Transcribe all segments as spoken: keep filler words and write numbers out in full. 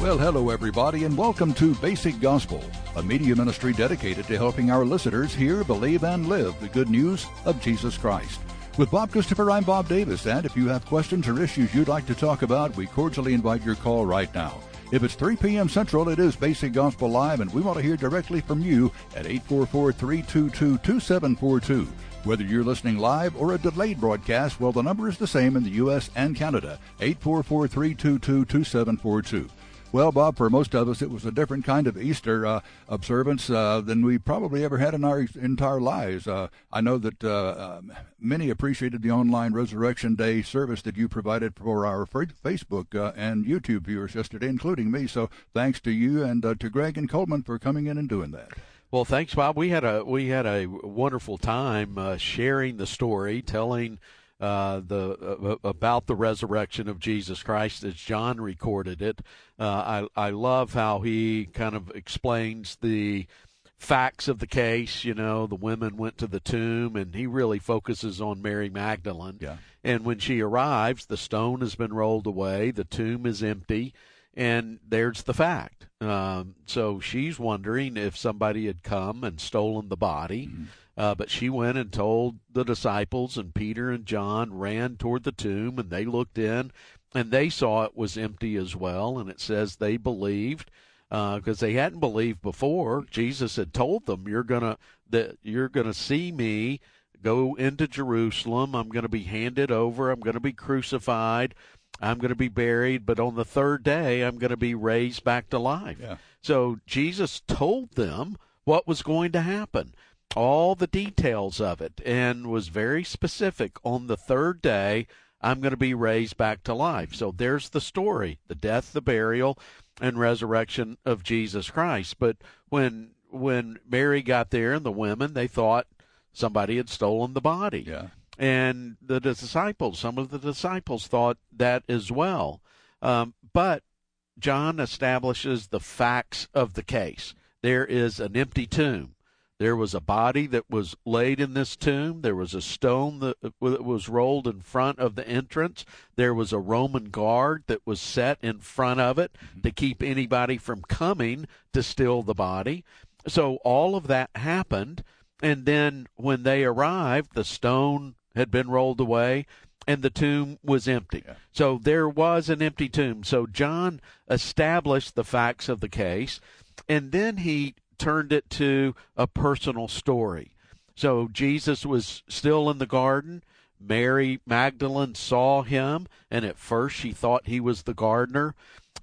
Well, hello, everybody, and welcome to Basic Gospel, a media ministry dedicated to helping our listeners hear, believe, and live the good news of Jesus Christ. With Bob Christopher, I'm Bob Davis, and if you have questions or issues you'd like to talk about, we cordially invite your call right now. If it's three p.m. Central, it is Basic Gospel Live, and we want to hear directly from you at eight four four, three two two, two seven four two. Whether you're listening live or a delayed broadcast, well, the number is the same in the U S and Canada, eight four four, three two two, two seven four two. Well, Bob, for most of us, it was a different kind of Easter uh, observance uh, than we probably ever had in our entire lives. Uh, I know that uh, uh, many appreciated the online Resurrection Day service that you provided for our Facebook uh, and YouTube viewers yesterday, including me. So thanks to you and uh, to Greg and Coleman for coming in and doing that. Well, thanks, Bob. We had a we had a wonderful time uh, sharing the story, telling Uh, the uh, about the resurrection of Jesus Christ as John recorded it. Uh, I I love how he kind of explains the facts of the case. You know, the women went to the tomb, and he really focuses on Mary Magdalene. Yeah. And when she arrives, the stone has been rolled away, the tomb is empty, and there's the fact. Um, so she's wondering if somebody had come and stolen the body. Mm-hmm. Uh, but she went and told the disciples, and Peter and John ran toward the tomb, and they looked in, and they saw it was empty as well. And it says they believed because uh, they hadn't believed before. Jesus had told them, "You're gonna that you're gonna see me go into Jerusalem. I'm going to be handed over. I'm going to be crucified. I'm going to be buried. But on the third day, I'm going to be raised back to life." Yeah. So Jesus told them what was going to happen, all the details of it, and was very specific. On the third day, I'm going to be raised back to life. So there's the story, the death, the burial, and resurrection of Jesus Christ. But when when Mary got there and the women, they thought somebody had stolen the body. Yeah. And the disciples, some of the disciples thought that as well. Um, but John establishes the facts of the case. There is an empty tomb. There was a body that was laid in this tomb. There was a stone that was rolled in front of the entrance. There was a Roman guard that was set in front of it mm-hmm. to keep anybody from coming to steal the body. So all of that happened, and then when they arrived, the stone had been rolled away, and the tomb was empty. Yeah. So there was an empty tomb. So John established the facts of the case, and then he turned it to a personal story. So Jesus was still in the garden. Mary Magdalene saw him, and at first she thought he was the gardener.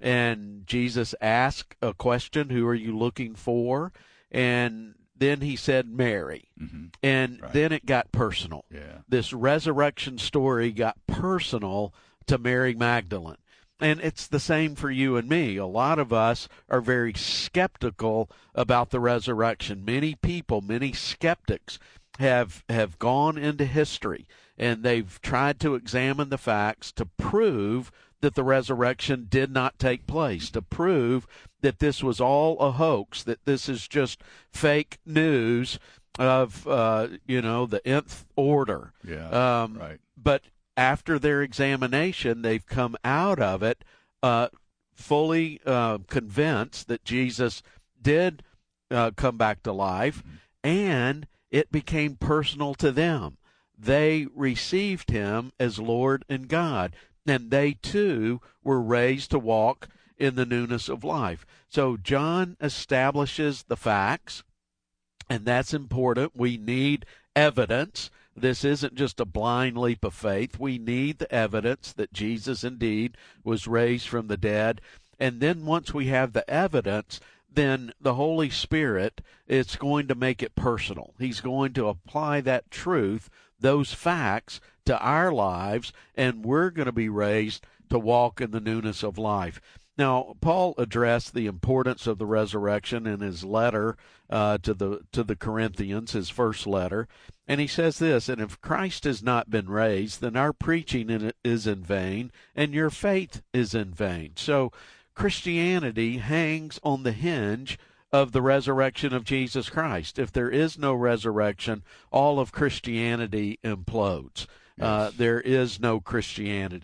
And Jesus asked a question, "Who are you looking for?" And then he said, "Mary." Mm-hmm. And right. Then it got personal. Yeah. This resurrection story got personal to Mary Magdalene. And it's the same for you and me. A lot of us are very skeptical about the resurrection. Many people, many skeptics have have gone into history, and they've tried to examine the facts to prove that the resurrection did not take place, to prove that this was all a hoax, that this is just fake news of, uh, you know, the nth order. Yeah, um, right. But after their examination, they've come out of it uh, fully uh, convinced that Jesus did uh, come back to life, mm-hmm. and it became personal to them. They received him as Lord and God, and they too were raised to walk in the newness of life. So John establishes the facts, and that's important. We need evidence. This isn't just a blind leap of faith. We need the evidence that Jesus indeed was raised from the dead. And then once we have the evidence, then the Holy Spirit is going to make it personal. He's going to apply that truth, those facts, to our lives, and we're going to be raised to walk in the newness of life. Now, Paul addressed the importance of the resurrection in his letter uh, to the to the Corinthians, his first letter, and he says this, "And if Christ has not been raised, then our preaching is in vain, and your faith is in vain." So Christianity hangs on the hinge of the resurrection of Jesus Christ. If there is no resurrection, all of Christianity implodes. Yes. Uh, there is no Christianity.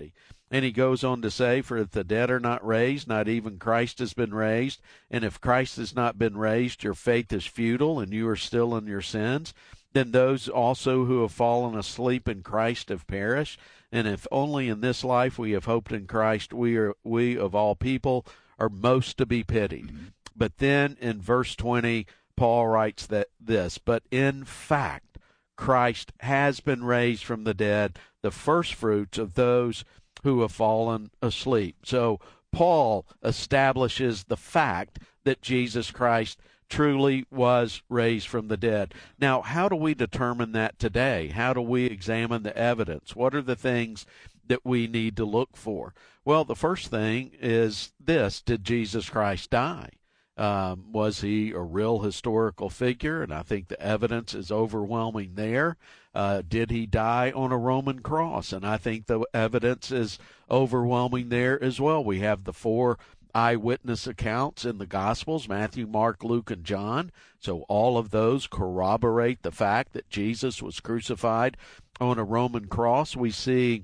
And he goes on to say, for if the dead are not raised, not even Christ has been raised. And if Christ has not been raised, your faith is futile, and you are still in your sins. Then those also who have fallen asleep in Christ have perished. And if only in this life we have hoped in Christ, we are we of all people are most to be pitied. Mm-hmm. But then in verse twenty, Paul writes that this, but in fact, Christ has been raised from the dead, the firstfruits of those who have fallen asleep. So Paul establishes the fact that Jesus Christ truly was raised from the dead. Now, how do we determine that today? How do we examine the evidence? What are the things that we need to look for? Well, the first thing is this: did Jesus Christ die? Um, was he a real historical figure? And I think the evidence is overwhelming there. Uh, did he die on a Roman cross? And I think the evidence is overwhelming there as well. We have the four eyewitness accounts in the Gospels, Matthew, Mark, Luke, and John. So all of those corroborate the fact that Jesus was crucified on a Roman cross. We see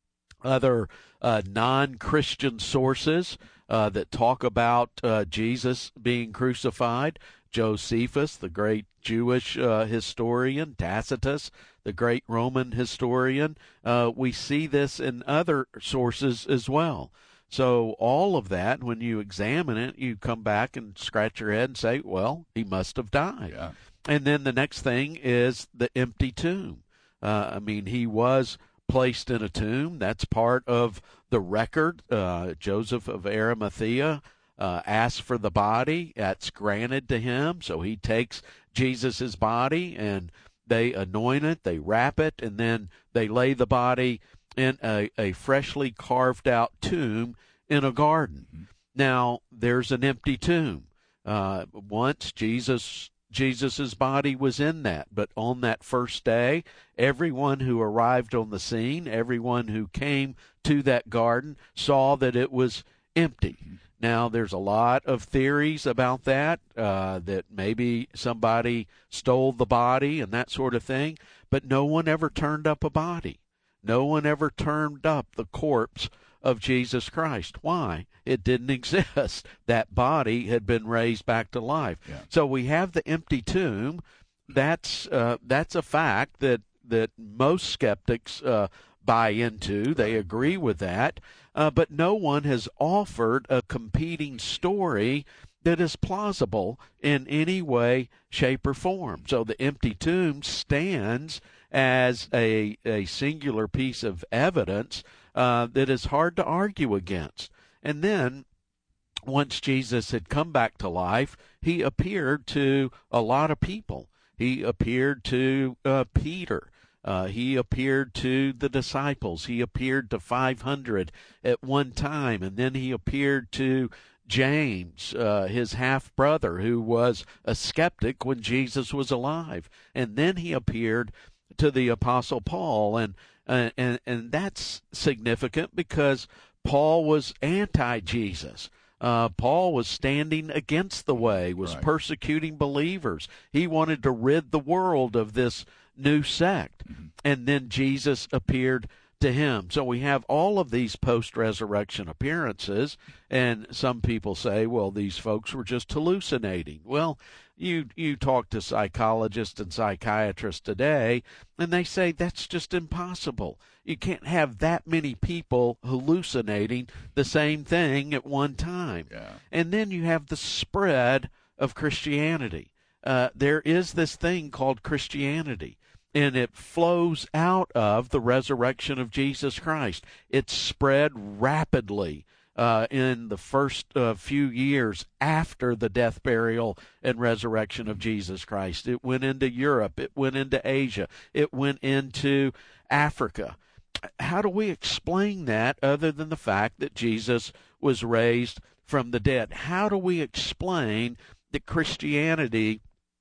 other uh, non-Christian sources uh, that talk about uh, Jesus being crucified. Josephus, the great Jewish uh, historian, Tacitus, the great Roman historian. Uh, we see this in other sources as well. So all of that, when you examine it, you come back and scratch your head and say, well, he must have died. Yeah. And then the next thing is the empty tomb. Uh, I mean, he was placed in a tomb. That's part of the record. Uh, Joseph of Arimathea uh, asks for the body. That's granted to him. So he takes Jesus' body and they anoint it, they wrap it, and then they lay the body in a, a freshly carved out tomb in a garden. Mm-hmm. Now, there's an empty tomb. Uh, once Jesus Jesus's body was in that, but on that first day, everyone who arrived on the scene, everyone who came to that garden, saw that it was empty. Mm-hmm. Now, there's a lot of theories about that, uh, that maybe somebody stole the body and that sort of thing, but no one ever turned up a body. No one ever turned up the corpse of Jesus Christ. Why? It didn't exist. That body had been raised back to life. Yeah. So we have the empty tomb. That's uh, that's a fact that that most skeptics uh, buy into. They agree with that. Uh, but no one has offered a competing story that is plausible in any way, shape, or form. So the empty tomb stands as a, a singular piece of evidence uh, that is hard to argue against. And then, once Jesus had come back to life, he appeared to a lot of people. He appeared to uh, Peter. Uh, he appeared to the disciples. He appeared to five hundred at one time, and then he appeared to James, uh, his half-brother, who was a skeptic when Jesus was alive. And then he appeared to the Apostle Paul, and uh, and and that's significant because Paul was anti-Jesus. Uh, Paul was standing against the way, was right. persecuting believers. He wanted to rid the world of this new sect. Mm-hmm. And then Jesus appeared to him. So we have all of these post-resurrection appearances, and some people say, well, these folks were just hallucinating. Well, you you talk to psychologists and psychiatrists today, and they say that's just impossible. You can't have that many people hallucinating the same thing at one time. Yeah. And then you have the spread of Christianity. Uh, there is this thing called Christianity, and it flows out of the resurrection of Jesus Christ. It spread rapidly uh, in the first uh, few years after the death, burial, and resurrection of Jesus Christ. It went into Europe. It went into Asia. It went into Africa. How do we explain that other than the fact that Jesus was raised from the dead? How do we explain that Christianity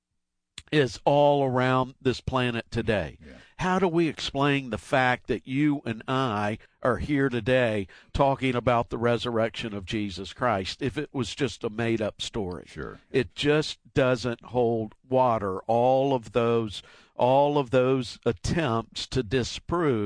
is all around this planet today? Yeah. How do we explain the fact that you and I are here today talking about the resurrection of Jesus Christ if it was just a made-up story? Sure. It just doesn't hold water. All of those, all of those attempts to disprove the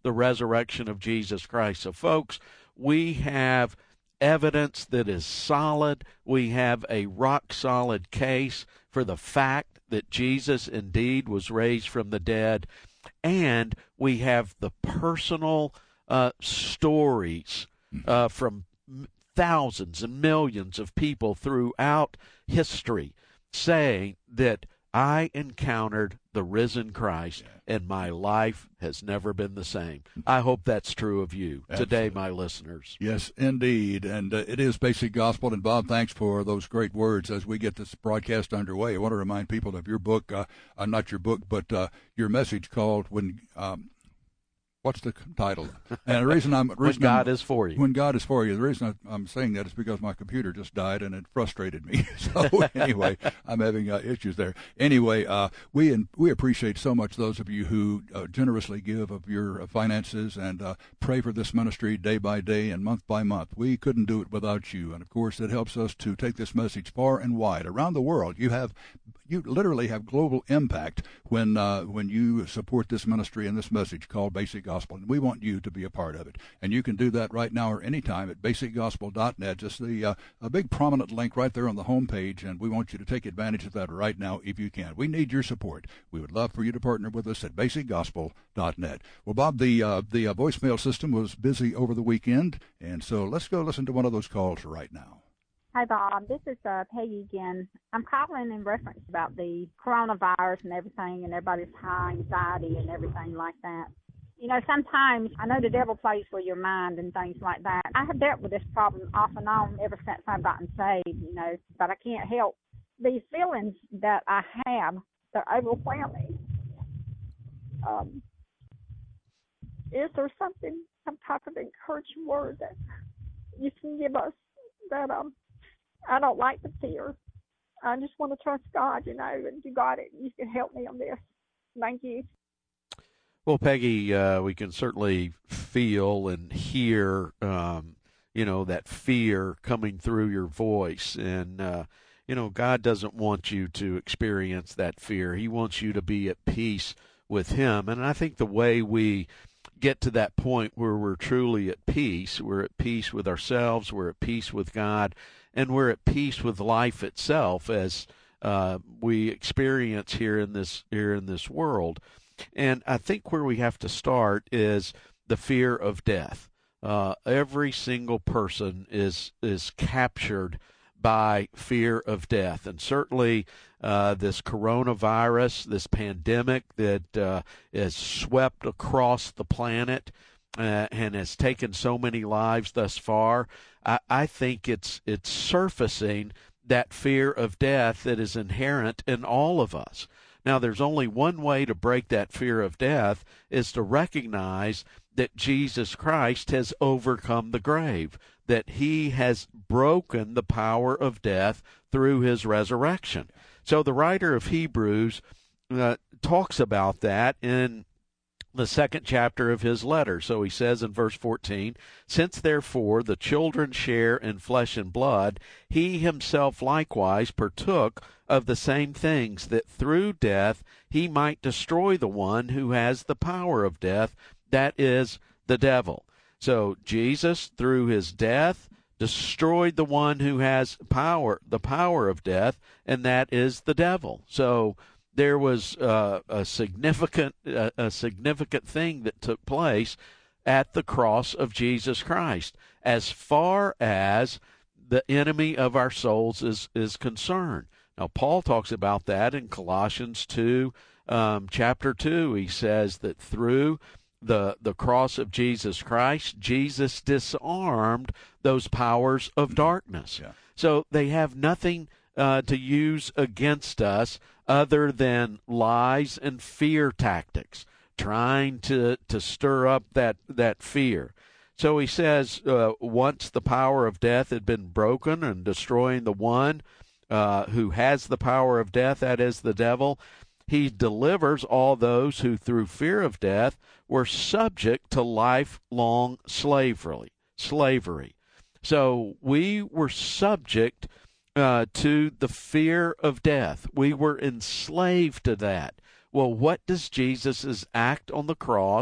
the resurrection of Jesus Christ. So, folks, we have evidence that is solid. We have a rock-solid case for the fact that Jesus indeed was raised from the dead, and we have the personal uh, stories uh, from thousands and millions of people throughout history saying that I encountered the risen Christ, yeah. and my life has never been the same. I hope that's true of you Absolutely. Today, my listeners. Yes, indeed. And uh, it is Basic Gospel. And, Bob, thanks for those great words as we get this broadcast underway. I want to remind people of your book, uh, uh, not your book, but uh, your message called When... Um, What's the title? And the reason I'm reason when God I'm, is for you. When God is for you. The reason I'm saying that is because my computer just died and it frustrated me. So anyway, I'm having uh, issues there. Anyway, uh, we in, we appreciate so much those of you who uh, generously give of your uh, finances and uh, pray for this ministry day by day and month by month. We couldn't do it without you, and of course, it helps us to take this message far and wide around the world. You have. You literally have global impact when uh, when you support this ministry and this message called Basic Gospel, and we want you to be a part of it. And you can do that right now or anytime at basic gospel dot net. Just the uh, a big prominent link right there on the home page, and we want you to take advantage of that right now if you can. We need your support. We would love for you to partner with us at basic gospel dot net. Well, Bob, the uh, the uh, voicemail system was busy over the weekend, and so let's go listen to one of those calls right now. Hi, Bob. This is uh, Peggy again. I'm calling in reference about the coronavirus and everything, and everybody's high anxiety and everything like that. You know, sometimes I know the devil plays with your mind and things like that. I have dealt with this problem off and on ever since I've gotten saved, you know, but I can't help these feelings that I have. They're overwhelming. Um, is there something, some type of encouraging word that you can give us that um? I don't like the fear. I just want to trust God, you know, and you got it. You can help me on this. Thank you. Well, Peggy, uh, we can certainly feel and hear, um, you know, that fear coming through your voice. And, uh, you know, God doesn't want you to experience that fear. He wants you to be at peace with Him. And I think the way we get to that point where we're truly at peace, we're at peace with ourselves, we're at peace with God, and we're at peace with life itself as uh, we experience here in this here in this world. And I think where we have to start is the fear of death. Uh, every single person is is captured by fear of death, and certainly uh, this coronavirus, this pandemic that uh, has swept across the planet uh, and has taken so many lives thus far. I, I think it's it's surfacing that fear of death that is inherent in all of us. Now, there's only one way to break that fear of death, is to recognize that Jesus Christ has overcome the grave, that He has broken the power of death through His resurrection. So the writer of Hebrews uh, talks about that in the second chapter of his letter. So he says in verse fourteen, "Since therefore the children share in flesh and blood, He Himself likewise partook of the same things, that through death He might destroy the one who has the power of death, that is, the devil." So Jesus, through His death, destroyed the one who has power, the power of death, and that is the devil. So there was uh, a significant, uh, a significant thing that took place at the cross of Jesus Christ, as far as the enemy of our souls is is concerned. Now, Paul talks about that in Colossians two, um, chapter two. He says that through the the cross of Jesus Christ, Jesus disarmed those powers of darkness. Yeah. So they have nothing uh, to use against us other than lies and fear tactics, trying to, to stir up that, that fear. So he says, uh, once the power of death had been broken and destroying the one uh, who has the power of death, that is the devil, He delivers all those who through fear of death were subject to lifelong slavery. Slavery. So we were subject uh, to the fear of death. We were enslaved to that. Well, what does Jesus' act on the cross,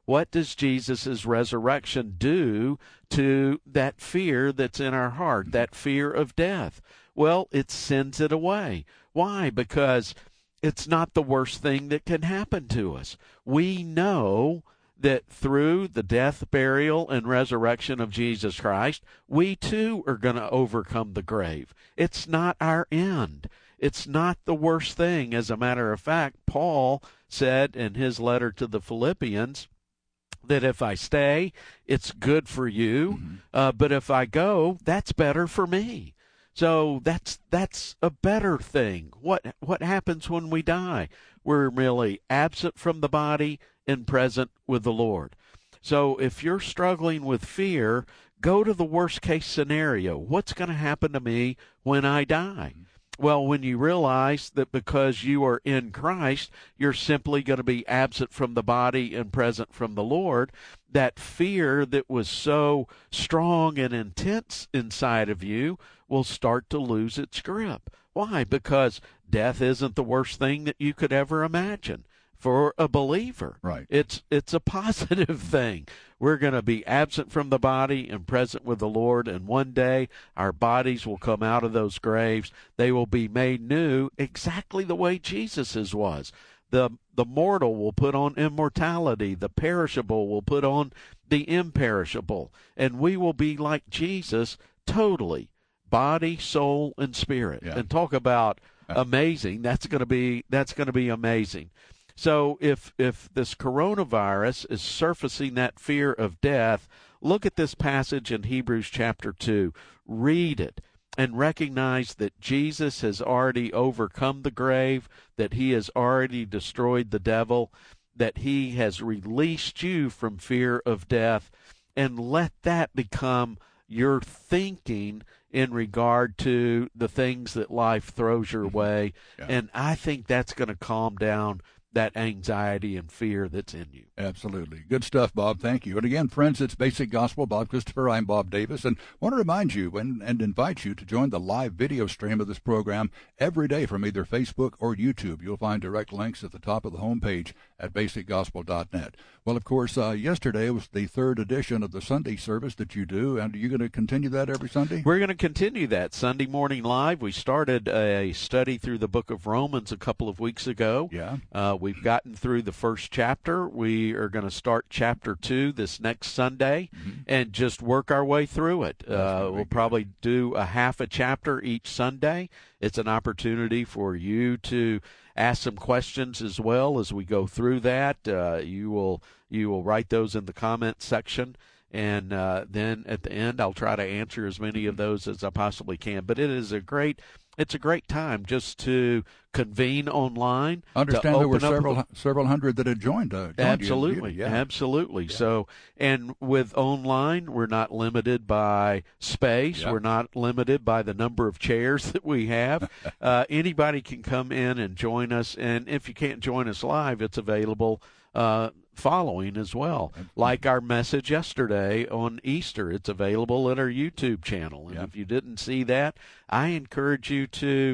what does Jesus' resurrection do to that fear that's in our heart, that fear of death? Well, it sends it away. Why? Because it's not the worst thing that can happen to us. We know that through the death, burial, and resurrection of Jesus Christ, we too are going to overcome the grave. It's not our end. It's not the worst thing. As a matter of fact, Paul said in his letter to the Philippians that if I stay, it's good for you, mm-hmm. uh, but if I go, that's better for me. So that's that's a better thing. What what happens when we die? We're really absent from the body and present with the Lord. So if you're struggling with fear, go to the worst case scenario. What's going to happen to me when I die? Well, when you realize that because you are in Christ, you're simply going to be absent from the body and present from the Lord, that fear that was so strong and intense inside of you will start to lose its grip. Why? Because death isn't the worst thing that you could ever imagine for a believer. Right. It's it's a positive thing. We're going to be absent from the body and present with the Lord, and one day our bodies will come out of those graves. They will be made new exactly the way Jesus's was. The the mortal will put on immortality. The perishable will put on the imperishable. And we will be like Jesus totally, body, soul, and spirit. Yeah. And talk about amazing. That's going to be that's going to be amazing. So if if this coronavirus is surfacing that fear of death, look at this passage in Hebrews chapter two. Read it and recognize that Jesus has already overcome the grave, that he has already destroyed the devil, that he has released you from fear of death, and let that become your thinking in regard to the things that life throws your way. Yeah. And I think that's going to calm down that anxiety and fear that's in you. Absolutely. Good stuff, Bob. Thank you. And again, friends, it's Basic Gospel. Bob Christopher, I'm Bob Davis, and want to remind you and, and invite you to join the live video stream of this program every day from either Facebook or YouTube. You'll find direct links at the top of the homepage at basic gospel dot net. Well, of course, uh, yesterday was the third edition of the Sunday service that you do, and are you going to continue that every Sunday? We're going to continue that Sunday morning live. We started a study through the book of Romans a couple of weeks ago. Yeah. Uh, we've gotten through the first chapter. We are going to start chapter two this next Sunday, mm-hmm. and just work our way through it. Uh, we'll probably do a half a chapter each Sunday. It's an opportunity for you to ask some questions as well as we go through that. Uh, you will you will write those in the comment section, and uh, then at the end I'll try to answer as many of those as I possibly can. But it is a great it's a great time just to convene online. Understand there were several several hundred that had joined. Uh, joined absolutely, you. Yeah. absolutely. Yeah. So, and with online, we're not limited by space. Yeah. We're not limited by the number of chairs that we have. uh, anybody can come in and join us. And if you can't join us live, it's available uh, following as well. Like our message yesterday on Easter, it's available at our YouTube channel. And yeah. if you didn't see that, I encourage you to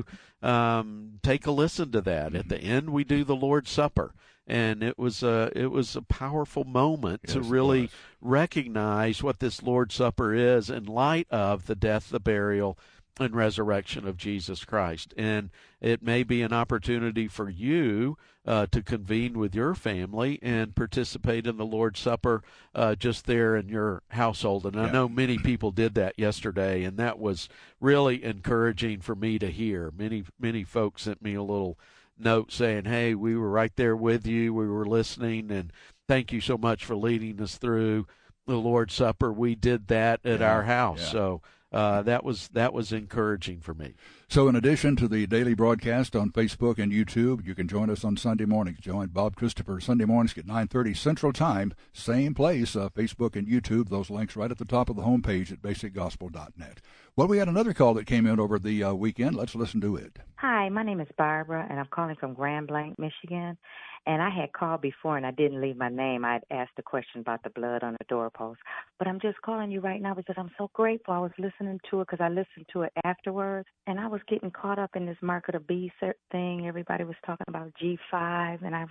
um, take a listen to that. Mm-hmm. At the end, we do the Lord's Supper. And it was a it was a powerful moment yes, to really recognize what this Lord's Supper is in light of the death, the burial, and resurrection of Jesus Christ. And it may be an opportunity for you uh, to convene with your family and participate in the Lord's Supper uh, just there in your household. And I yeah. know many people did that yesterday, and that was really encouraging for me to hear. Many, many folks sent me a little note saying, hey, we were right there with you, we were listening, and thank you so much for leading us through the Lord's Supper. We did that at yeah. our house. Yeah. So Uh, that was that was encouraging for me. So in addition to the daily broadcast on Facebook and YouTube, you can join us on Sunday mornings. Join Bob Christopher Sunday mornings at nine thirty Central Time. Same place, uh, Facebook and YouTube. Those links right at the top of the homepage at basic gospel dot net. Well, we had another call that came in over the uh, weekend. Let's listen to it. Hi, my name is Barbara, and I'm calling from Grand Blanc, Michigan. And I had called before, and I didn't leave my name. I had asked a question about the blood on the doorpost. But I'm just calling you right now because I'm so grateful. I was listening to it because I listened to it afterwards, and I was getting caught up in this mark of the beast thing. Everybody was talking about G five, and I was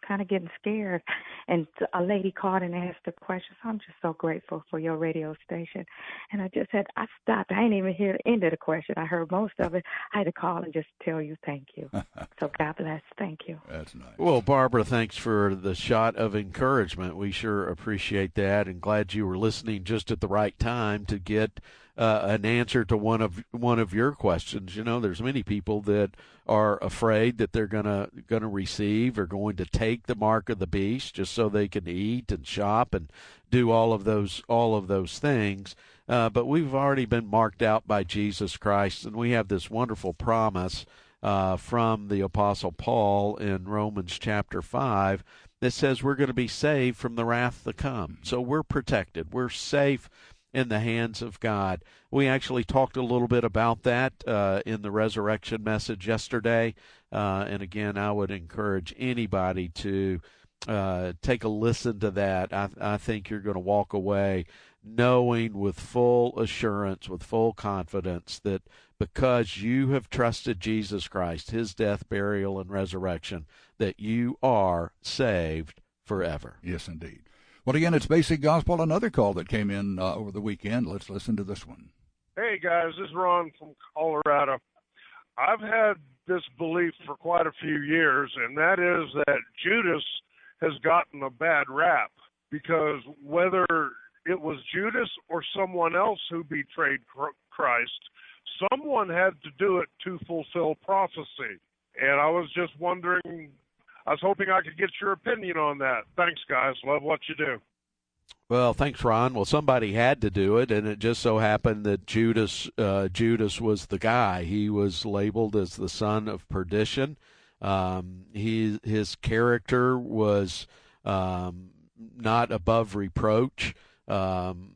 kind of getting scared. And a lady called and asked a question. So I'm just so grateful for your radio station. And I just had, I stopped. I didn't even hear the end of the question. I heard most of it. I had to call and just tell you thank you. So God bless. Thank you. That's nice. Well, Barbara, thanks for the shot of encouragement. We sure appreciate that, and glad you were listening just at the right time to get uh, an answer to one of one of your questions. You know, there's many people that are afraid that they're gonna gonna receive or going to take the mark of the beast just so they can eat and shop and do all of those all of those things. Uh, but we've already been marked out by Jesus Christ, and we have this wonderful promise uh, from the Apostle Paul in Romans chapter five that says we're going to be saved from the wrath to come. So we're protected. We're safe in the hands of God. We actually talked a little bit about that uh, in the resurrection message yesterday. Uh, and again, I would encourage anybody to uh, take a listen to that. I, I think you're going to walk away knowing with full assurance, with full confidence that because you have trusted Jesus Christ, his death, burial, and resurrection, that you are saved forever. Yes, indeed. Well, again, it's Basic Gospel. Another call that came in uh, over the weekend. Let's listen to this one. Hey, guys, this is Ron from Colorado. I've had this belief for quite a few years, and that is that Judas has gotten a bad rap because whether it was Judas or someone else who betrayed Christ, someone had to do it to fulfill prophecy. And I was just wondering, I was hoping I could get your opinion on that. Thanks, guys. Love what you do. Well, thanks, Ron. Well, somebody had to do it, and it just so happened that Judas uh, Judas was the guy. He was labeled as the son of perdition. Um, he his character was um, not above reproach. Um,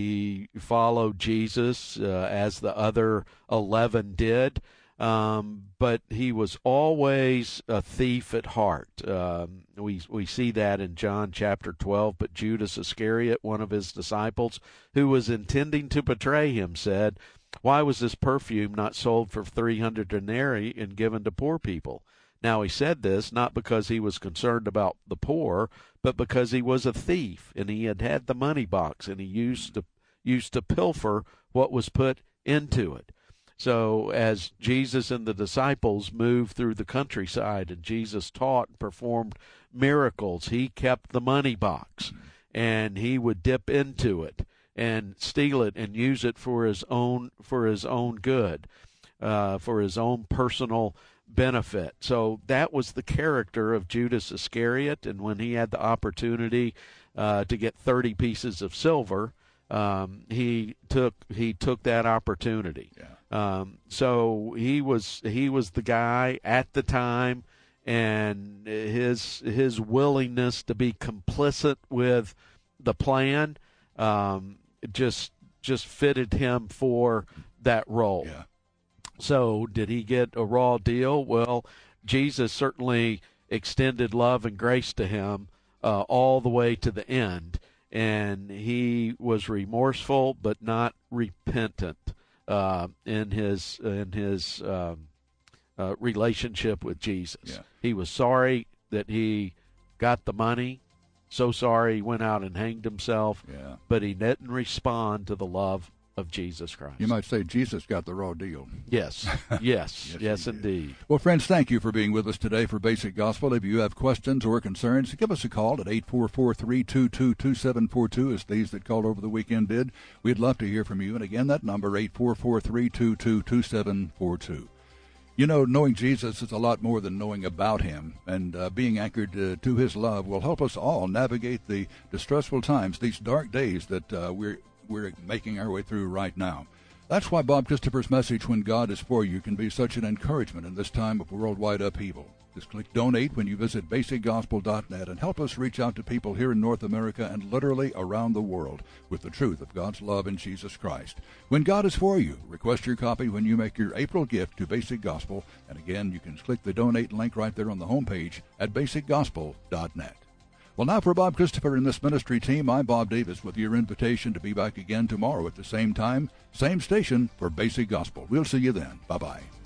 he followed Jesus uh, as the other eleven did. Um, but he was always a thief at heart. Um, we we see that in John chapter twelve. But Judas Iscariot, one of his disciples, who was intending to betray him, said, "Why was this perfume not sold for three hundred denarii and given to poor people?" Now he said this not because he was concerned about the poor, but because he was a thief, and he had had the money box, and he used to used to pilfer what was put into it. So as Jesus and the disciples moved through the countryside and Jesus taught and performed miracles, he kept the money box, and he would dip into it and steal it and use it for his own for his own good, uh, for his own personal benefit. So that was the character of Judas Iscariot, and when he had the opportunity uh, to get thirty pieces of silver, um, he took he took that opportunity. Yeah. Um, so he was he was the guy at the time, and his his willingness to be complicit with the plan um, just just fitted him for that role. Yeah. So did he get a raw deal? Well, Jesus certainly extended love and grace to him uh, all the way to the end, and he was remorseful but not repentant uh, in his in his um, uh, relationship with Jesus. Yeah. He was sorry that he got the money, so sorry he went out and hanged himself, Yeah. but he didn't respond to the love of Jesus Christ. You might say Jesus got the raw deal. Yes, yes, yes, Yes, he indeed. Well, friends, thank you for being with us today for Basic Gospel. If you have questions or concerns, give us a call at eight four four, three two two, two seven four two, as these that called over the weekend did. We'd love to hear from you. And again, that number, eight four four, three two two, two seven four two. You know, knowing Jesus is a lot more than knowing about him, and uh, being anchored uh, to his love will help us all navigate the distressful times, these dark days that uh, we're we're making our way through right now. That's why Bob Christopher's message, When God is For You, can be such an encouragement in this time of worldwide upheaval. Just click Donate when you visit basic gospel dot net and help us reach out to people here in North America and literally around the world with the truth of God's love in Jesus Christ. When God is For You, request your copy when you make your April gift to Basic Gospel. And again, you can click the Donate link right there on the homepage at basic gospel dot net. Well, now for Bob Christopher and this ministry team, I'm Bob Davis with your invitation to be back again tomorrow at the same time, same station for Basic Gospel. We'll see you then. Bye-bye.